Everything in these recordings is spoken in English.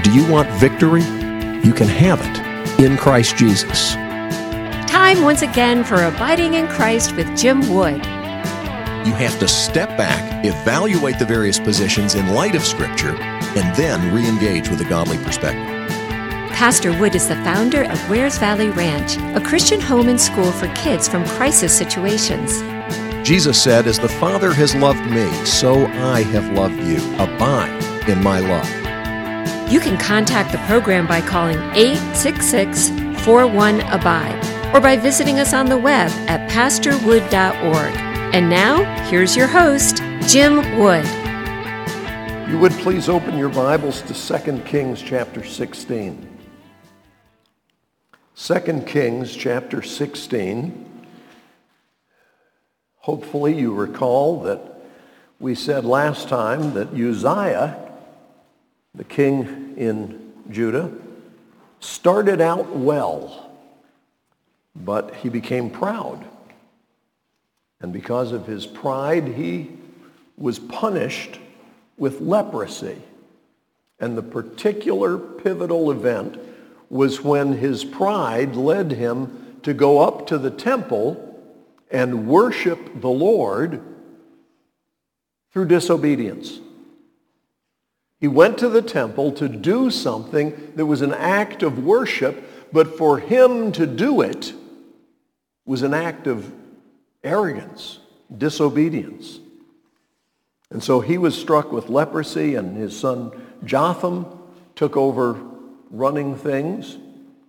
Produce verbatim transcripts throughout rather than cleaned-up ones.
Do you want victory? You can have it in Christ Jesus. Time once again for Abiding in Christ with Jim Wood. You have to step back, evaluate the various positions in light of Scripture, and then re-engage with a godly perspective. Pastor Wood is the founder of Wares Valley Ranch, a Christian home and school for kids from crisis situations. Jesus said, "As the Father has loved me, so I have loved you. Abide in my love." You can contact the program by calling eight six six, four one, A B I D E or by visiting us on the web at pastor wood dot org. And now, here's your host, Jim Wood. You would please open your Bibles to Second Kings chapter sixteen. Second Kings chapter sixteen. Hopefully you recall that we said last time that Uzziah, the king in Judah, started out well, but he became proud. And because of his pride, he was punished with leprosy. And the particular pivotal event was when his pride led him to go up to the temple and worship the Lord through disobedience. He went to the temple to do something that was an act of worship, but for him to do it was an act of arrogance, disobedience. And so he was struck with leprosy, and his son Jotham took over running things.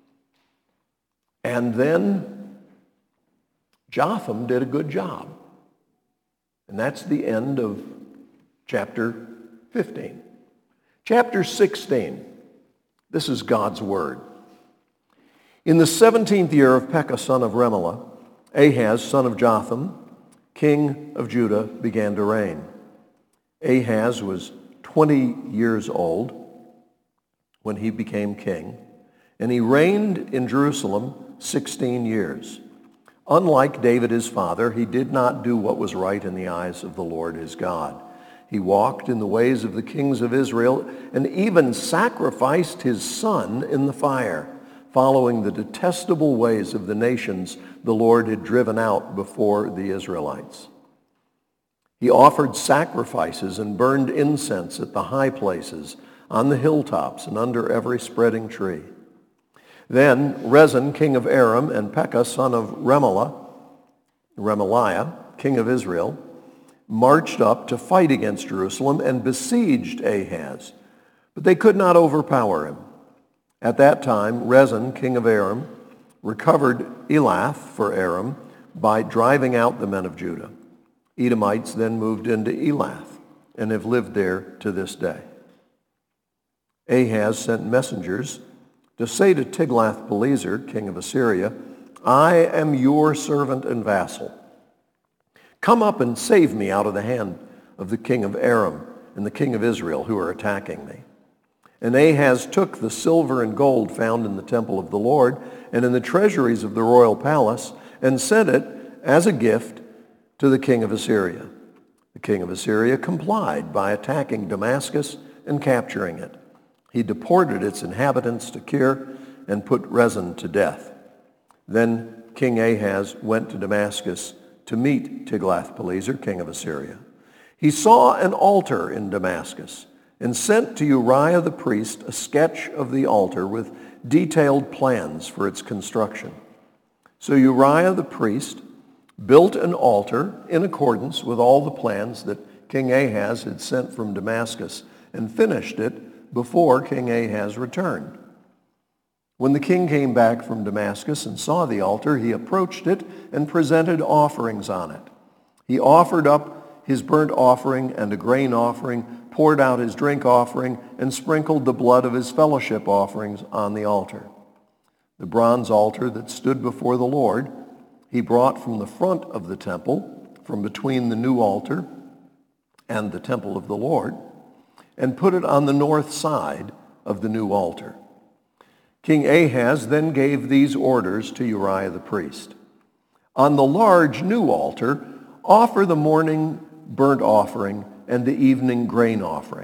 And then Jotham did a good job. And that's the end of chapter fifteen. Chapter sixteen, this is God's word. In the seventeenth year of Pekah, son of Remaliah, Ahaz, son of Jotham, king of Judah, began to reign. Ahaz was twenty years old when he became king, and he reigned in Jerusalem sixteen years. Unlike David his father, he did not do what was right in the eyes of the Lord his God. He walked in the ways of the kings of Israel and even sacrificed his son in the fire, following the detestable ways of the nations the Lord had driven out before the Israelites. He offered sacrifices and burned incense at the high places, on the hilltops, and under every spreading tree. Then Rezin, king of Aram, and Pekah, son of Remaliah, Remaliah, king of Israel, marched up to fight against Jerusalem and besieged Ahaz, but they could not overpower him. At that time, Rezin, king of Aram, recovered Elath for Aram by driving out the men of Judah. Edomites then moved into Elath and have lived there to this day. Ahaz sent messengers to say to Tiglath-Pileser, king of Assyria, "I am your servant and vassal. Come up and save me out of the hand of the king of Aram and the king of Israel who are attacking me." And Ahaz took the silver and gold found in the temple of the Lord and in the treasuries of the royal palace and sent it as a gift to the king of Assyria. The king of Assyria complied by attacking Damascus and capturing it. He deported its inhabitants to Kir and put Rezin to death. Then King Ahaz went to Damascus to meet Tiglath-Pileser, king of Assyria. He saw an altar in Damascus and sent to Uriah the priest a sketch of the altar with detailed plans for its construction. So Uriah the priest built an altar in accordance with all the plans that King Ahaz had sent from Damascus and finished it before King Ahaz returned. When the king came back from Damascus and saw the altar, he approached it and presented offerings on it. He offered up his burnt offering and a grain offering, poured out his drink offering, and sprinkled the blood of his fellowship offerings on the altar. The bronze altar that stood before the Lord he brought from the front of the temple, from between the new altar and the temple of the Lord, and put it on the north side of the new altar. King Ahaz then gave these orders to Uriah the priest. On the large new altar, offer the morning burnt offering and the evening grain offering.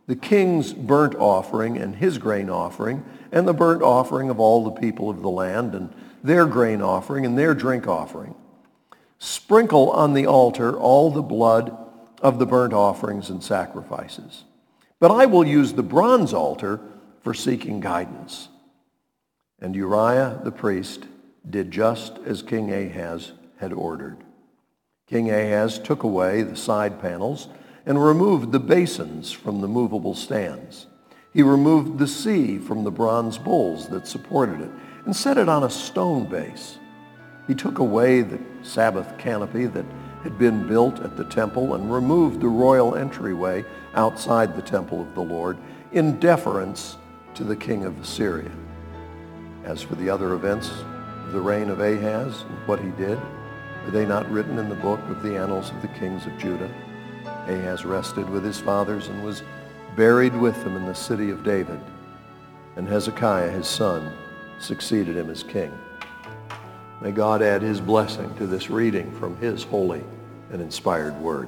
the king's burnt offering and his grain offering, and the burnt offering of all the people of the land, and their grain offering and their drink offering. Sprinkle on the altar all the blood of the burnt offerings and sacrifices. But I will use the bronze altar for seeking guidance." And Uriah the priest did just as King Ahaz had ordered. King Ahaz took away the side panels and removed the basins from the movable stands. He removed the sea from the bronze bowls that supported it and set it on a stone base. He took away the Sabbath canopy that had been built at the temple and removed the royal entryway outside the temple of the Lord in deference to the king of Assyria. As for the other events of the reign of Ahaz and what he did, are they not written in the book of the annals of the kings of Judah? Ahaz rested with his fathers and was buried with them in the city of David. And Hezekiah, his son, succeeded him as king. May God add his blessing to this reading from his holy and inspired word.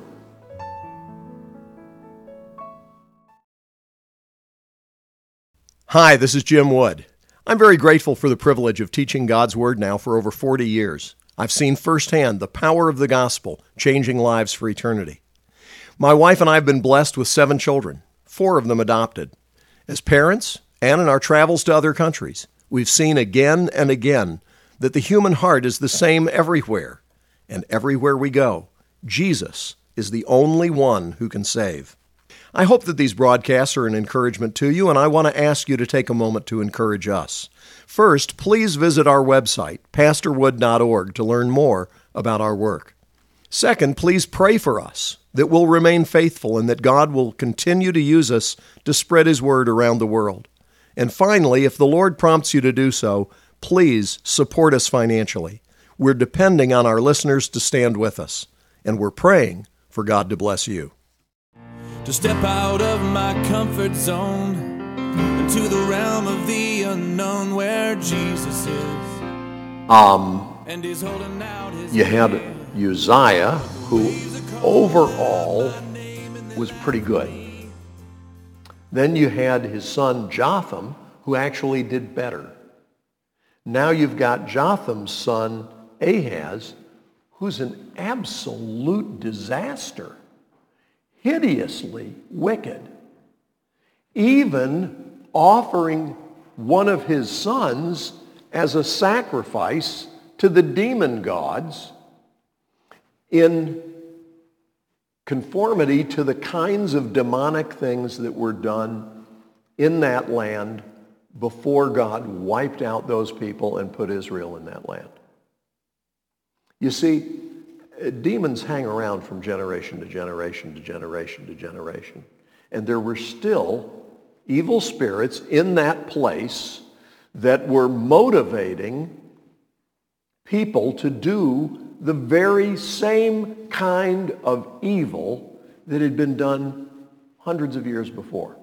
Hi, this is Jim Wood. I'm very grateful for the privilege of teaching God's Word now for over forty years. I've seen firsthand the power of the gospel changing lives for eternity. My wife and I have been blessed with seven children, four of them adopted. As parents, and in our travels to other countries, we've seen again and again that the human heart is the same everywhere, and everywhere we go, Jesus is the only one who can save. I hope that these broadcasts are an encouragement to you, and I want to ask you to take a moment to encourage us. First, please visit our website, pastor wood dot org, to learn more about our work. Second, please pray for us, that we'll remain faithful and that God will continue to use us to spread His word around the world. And finally, if the Lord prompts you to do so, please support us financially. We're depending on our listeners to stand with us, and we're praying for God to bless you. To step out of my comfort zone into the realm of the unknown where Jesus is. Um, And he's holding out his you had hand. Uzziah, who overall was pretty good. Then you had his son Jotham, who actually did better. Now you've got Jotham's son Ahaz, who's an absolute disaster. Hideously wicked, even offering one of his sons as a sacrifice to the demon gods in conformity to the kinds of demonic things that were done in that land before God wiped out those people and put Israel in that land. You see, demons hang around from generation to generation to generation to generation. And there were still evil spirits in that place that were motivating people to do the very same kind of evil that had been done hundreds of years before.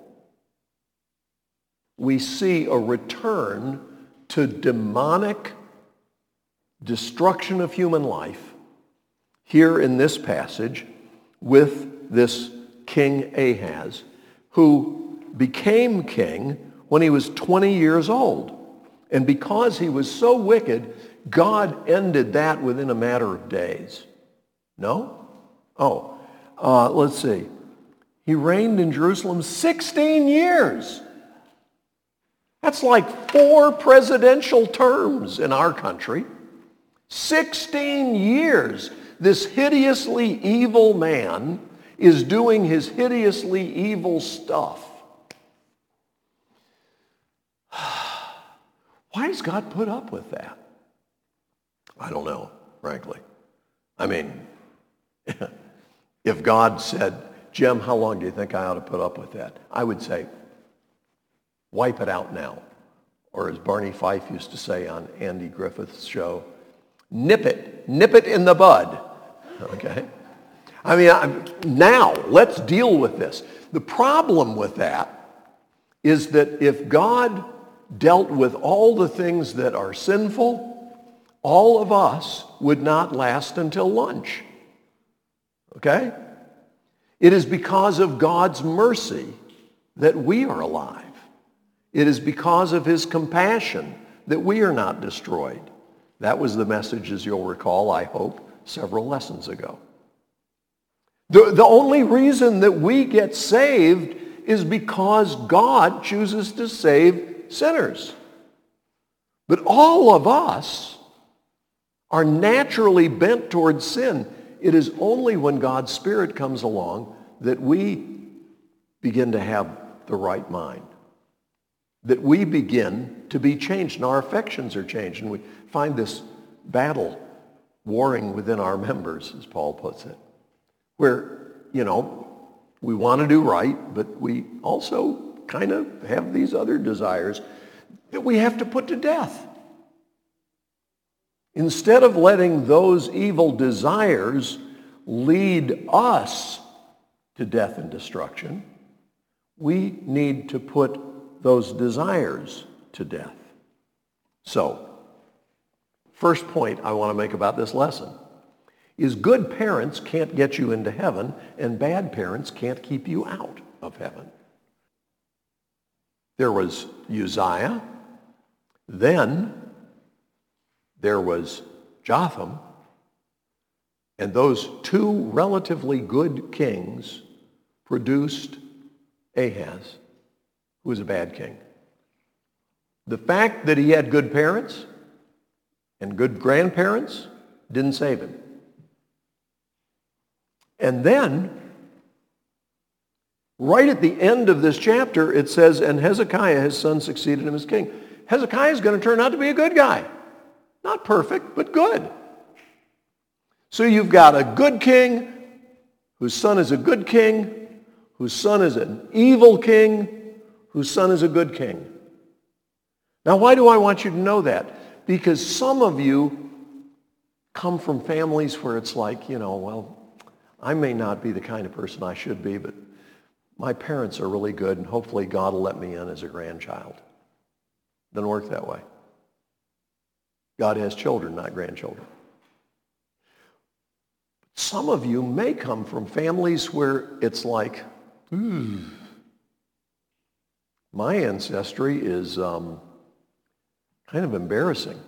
We see a return to demonic destruction of human life here in this passage with this King Ahaz, who became king when he was twenty years old. And because he was so wicked, God ended that within a matter of days. No? Oh, uh, let's see. He reigned in Jerusalem sixteen years. That's like four presidential terms in our country. sixteen years. This hideously evil man is doing his hideously evil stuff. Why does God put up with that? I don't know, frankly. I mean, if God said, Jim, how long do you think I ought to put up with that? I would say, wipe it out now. Or as Barney Fife used to say on Andy Griffith's show, nip it, nip it in the bud. Okay? I mean, I'm, now, let's deal with this. The problem with that is that if God dealt with all the things that are sinful, all of us would not last until lunch. Okay? It is because of God's mercy that we are alive. It is because of his compassion that we are not destroyed. That was the message, as you'll recall, I hope, several lessons ago. The, the only reason that we get saved is because God chooses to save sinners. But all of us are naturally bent towards sin. It is only when God's Spirit comes along that we begin to have the right mind, that we begin to be changed, and our affections are changed, and we find this battle warring within our members, as Paul puts it, where, you know, we want to do right, but we also kind of have these other desires that we have to put to death. Instead of letting those evil desires lead us to death and destruction, we need to put those desires to death. So, first point I want to make about this lesson is good parents can't get you into heaven, and bad parents can't keep you out of heaven. There was Uzziah, then there was Jotham, and those two relatively good kings produced Ahaz, who was a bad king. The fact that he had good parents and good grandparents didn't save him. And then, right at the end of this chapter, it says, and Hezekiah, his son, succeeded him as king. Hezekiah is going to turn out to be a good guy. Not perfect, but good. So you've got a good king, whose son is a good king, whose son is an evil king, whose son is a good king. Now, why do I want you to know that? Because some of you come from families where it's like, you know, well, I may not be the kind of person I should be, but my parents are really good, and hopefully God will let me in as a grandchild. Doesn't work that way. God has children, not grandchildren. Some of you may come from families where it's like, ooh, my ancestry is um, kind of embarrassing.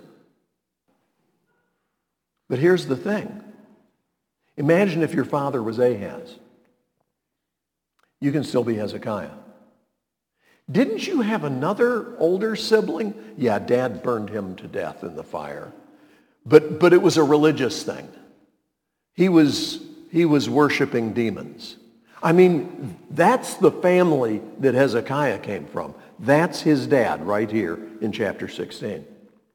But here's the thing. Imagine if your father was Ahaz. You can still be Hezekiah. Didn't you have another older sibling? Yeah, Dad burned him to death in the fire. But, but it was a religious thing. He was, he was worshiping demons. I mean, that's the family that Hezekiah came from. That's his dad right here in chapter sixteen.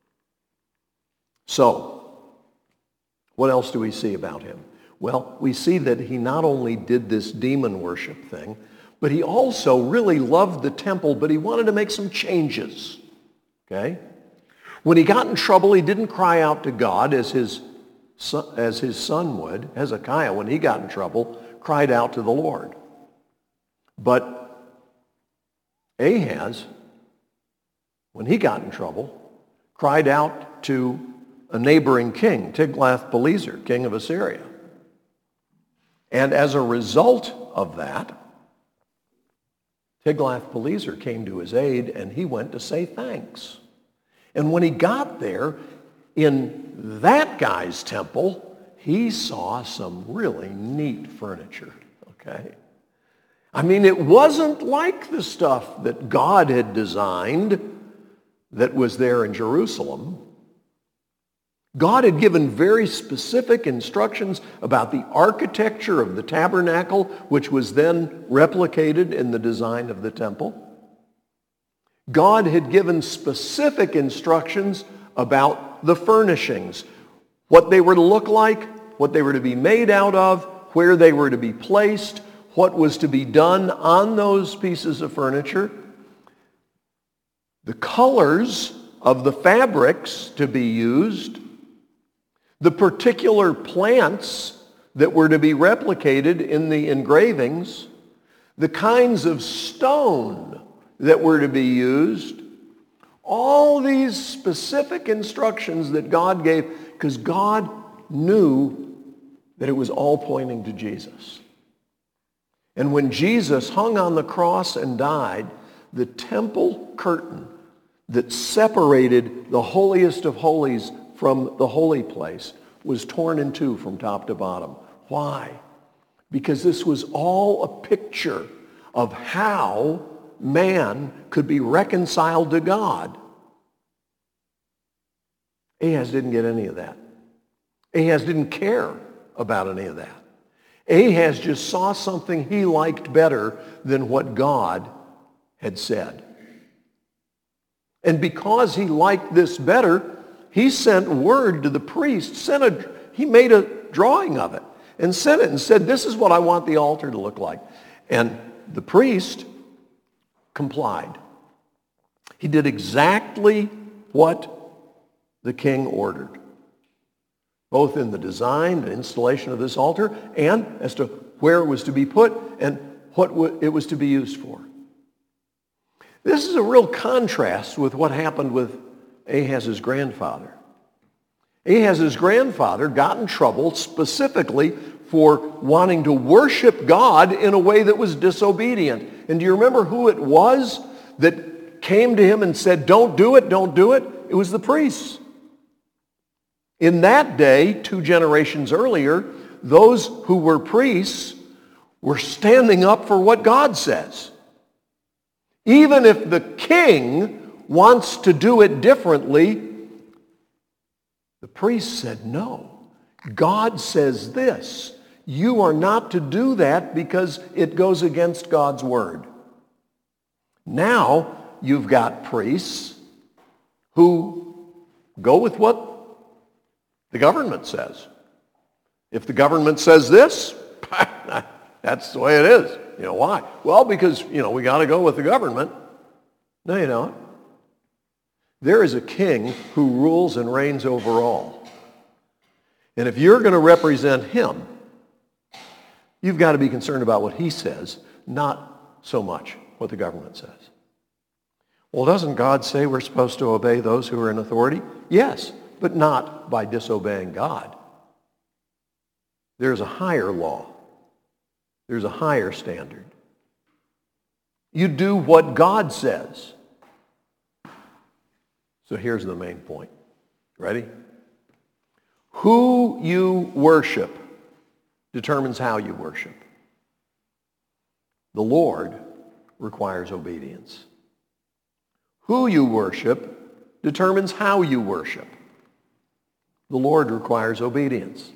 So, what else do we see about him? Well, we see that he not only did this demon worship thing, but he also really loved the temple, but he wanted to make some changes. Okay? When he got in trouble, he didn't cry out to God as his son, as his son would. Hezekiah, when he got in trouble, cried out to the Lord. But Ahaz, when he got in trouble, cried out to a neighboring king, Tiglath-Pileser, king of Assyria. And as a result of that, Tiglath-Pileser came to his aid, and he went to say thanks. And when he got there, in that guy's temple, he saw some really neat furniture, okay? I mean, it wasn't like the stuff that God had designed that was there in Jerusalem. God had given very specific instructions about the architecture of the tabernacle, which was then replicated in the design of the temple. God had given specific instructions about the furnishings, what they were to look like, what they were to be made out of, where they were to be placed, what was to be done on those pieces of furniture, the colors of the fabrics to be used, the particular plants that were to be replicated in the engravings, the kinds of stone that were to be used, all these specific instructions that God gave, because God knew that it was all pointing to Jesus. And when Jesus hung on the cross and died, the temple curtain that separated the holiest of holies from the holy place was torn in two from top to bottom. Why? Because this was all a picture of how man could be reconciled to God. Ahaz didn't get any of that. Ahaz didn't care about any of that. Ahaz just saw something he liked better than what God had said. And because he liked this better, he sent word to the priest, sent a, he made a drawing of it and sent it and said, this is what I want the altar to look like. And the priest complied. He did exactly what the king ordered, both in the design and installation of this altar and as to where it was to be put and what it was to be used for. This is a real contrast with what happened with Ahaz's grandfather. Ahaz's grandfather got in trouble specifically for wanting to worship God in a way that was disobedient. And do you remember who it was that came to him and said, don't do it, don't do it? It was the priests. In that day, two generations earlier, those who were priests were standing up for what God says. Even if the king wants to do it differently, the priest said, no. God says this. You are not to do that because it goes against God's word. Now you've got priests who go with what the government says. If the government says this, that's the way it is. You know, why? Well, because, you know, we got to go with the government. No, you don't. There is a king who rules and reigns over all. And if you're going to represent him, you've got to be concerned about what he says, not so much what the government says. Well, doesn't God say we're supposed to obey those who are in authority? Yes, but not by disobeying God. There's a higher law. There's a higher standard. You do what God says. So here's the main point. Ready? Who you worship determines how you worship. The Lord requires obedience. Who you worship determines how you worship. The Lord requires obedience.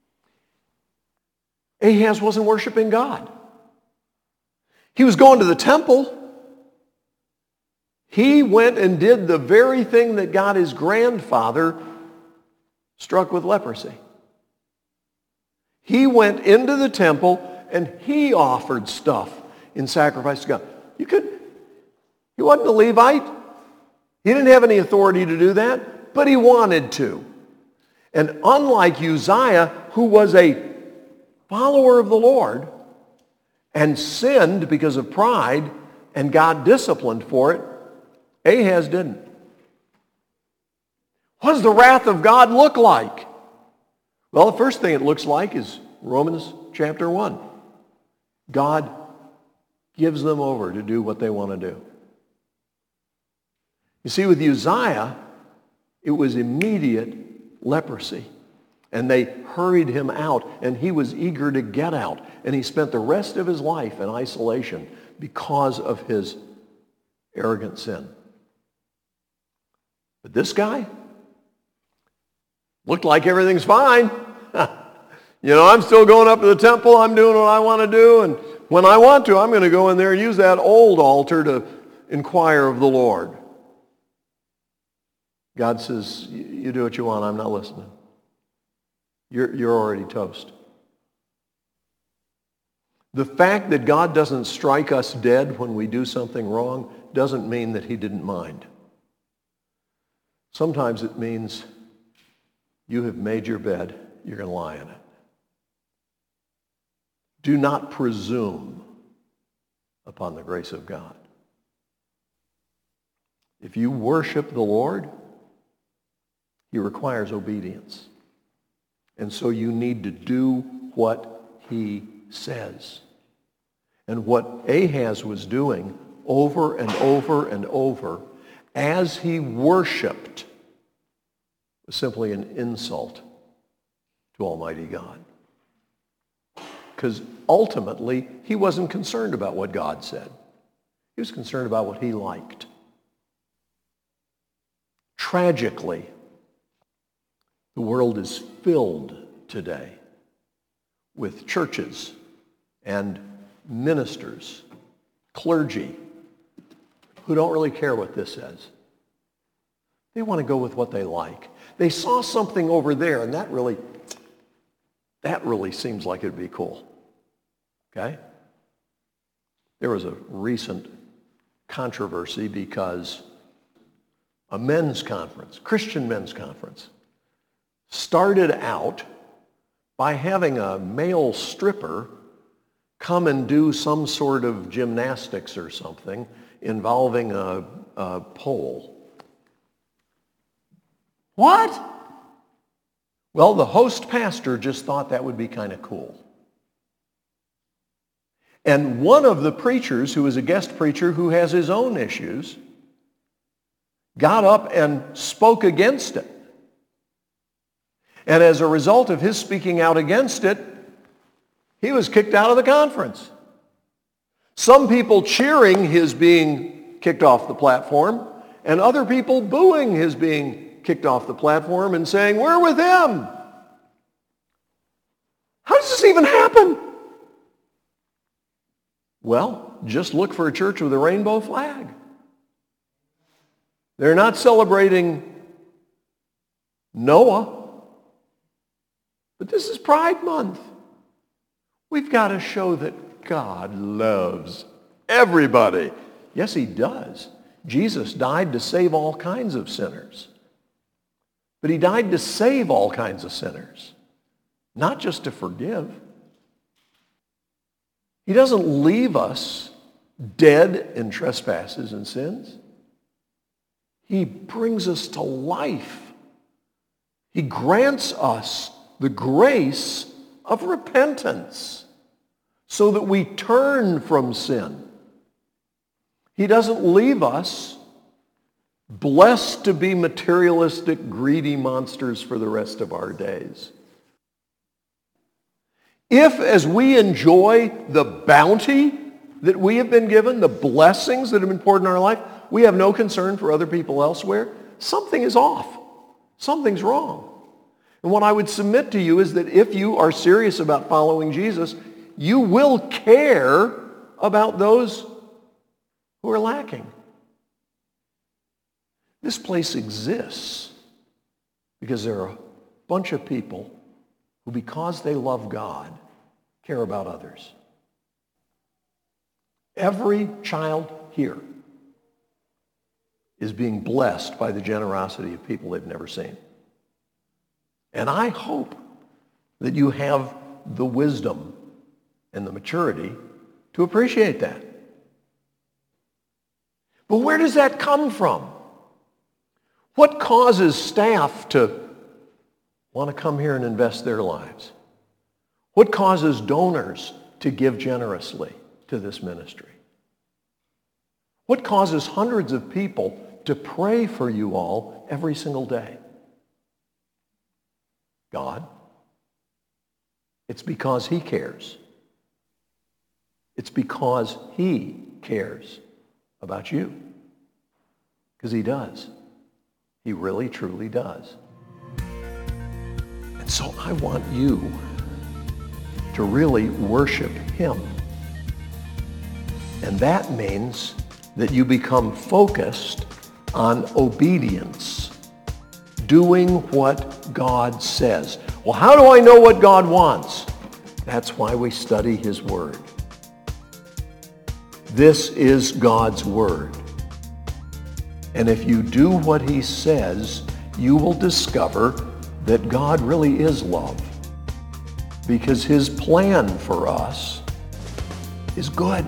Ahaz wasn't worshiping God. He was going to the temple. He went and did the very thing that got his grandfather struck with leprosy. He went into the temple and he offered stuff in sacrifice to God. You could, he wasn't a Levite. He didn't have any authority to do that, but he wanted to. And unlike Uzziah, who was a follower of the Lord and sinned because of pride and got disciplined for it, Ahaz didn't. What does the wrath of God look like? Well, the first thing it looks like is Romans chapter one. God gives them over to do what they want to do. You see, with Uzziah, it was immediate leprosy. And they hurried him out, and he was eager to get out. And he spent the rest of his life in isolation because of his arrogant sin. But this guy looked like everything's fine. You know, I'm still going up to the temple. I'm doing what I want to do. And when I want to, I'm going to go in there and use that old altar to inquire of the Lord. God says, you do what you want. I'm not listening. You're, you're already toast. The fact that God doesn't strike us dead when we do something wrong doesn't mean that he didn't mind. Sometimes it means you have made your bed, you're going to lie in it. Do not presume upon the grace of God. If you worship the Lord, he requires obedience. And so you need to do what he says. And what Ahaz was doing over and over and over as he worshiped was simply an insult to Almighty God. Because ultimately, he wasn't concerned about what God said. He was concerned about what he liked. Tragically, the world is filled today with churches and ministers, clergy, who don't really care what this says. They want to go with what they like. They saw something over there, and that really, that really seems like it'd be cool. Okay? There was a recent controversy because a men's conference, Christian men's conference, started out by having a male stripper come and do some sort of gymnastics or something involving a, a pole. What? Well, the host pastor just thought that would be kind of cool. And one of the preachers, who is a guest preacher who has his own issues, got up and spoke against it. And as a result of his speaking out against it, he was kicked out of the conference. Some people cheering his being kicked off the platform, and other people booing his being kicked off the platform and saying, "We're with him." How does this even happen? Well, just look for a church with a rainbow flag. They're not celebrating Noah, but this is Pride Month. We've got to show that God loves everybody. Yes, he does. Jesus died to save all kinds of sinners. But he died to save all kinds of sinners, not just to forgive. He doesn't leave us dead in trespasses and sins. He brings us to life. He grants us the grace of repentance so that we turn from sin. He doesn't leave us blessed to be materialistic, greedy monsters for the rest of our days. If, as we enjoy the bounty that we have been given, the blessings that have been poured in our life, we have no concern for other people elsewhere, something is off. Something's wrong. And what I would submit to you is that if you are serious about following Jesus, you will care about those who are lacking. This place exists because there are a bunch of people who, because they love God, care about others. Every child here is being blessed by the generosity of people they've never seen. And I hope that you have the wisdom and the maturity to appreciate that. But where does that come from? What causes staff to want to come here and invest their lives? What causes donors to give generously to this ministry? What causes hundreds of people to pray for you all every single day? God. It's because he cares. It's because he cares about you. Because he does. He really, truly does. And so I want you to really worship him. And that means that you become focused on obedience, doing what God says. Well, how do I know what God wants? That's why we study his word. This is God's word. And if you do what he says, you will discover that God really is love. Because his plan for us is good,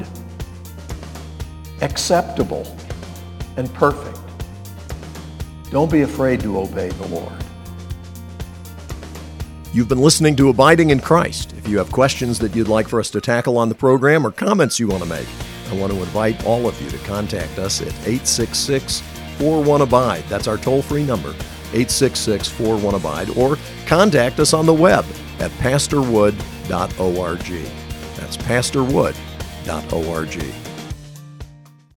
acceptable, and perfect. Don't be afraid to obey the Lord. You've been listening to Abiding in Christ. If you have questions that you'd like for us to tackle on the program or comments you want to make, I want to invite all of you to contact us at eight six six, four one, abide. That's our toll-free number, eight six six, four one, abide, or contact us on the web at pastor wood dot org. That's pastor wood dot org.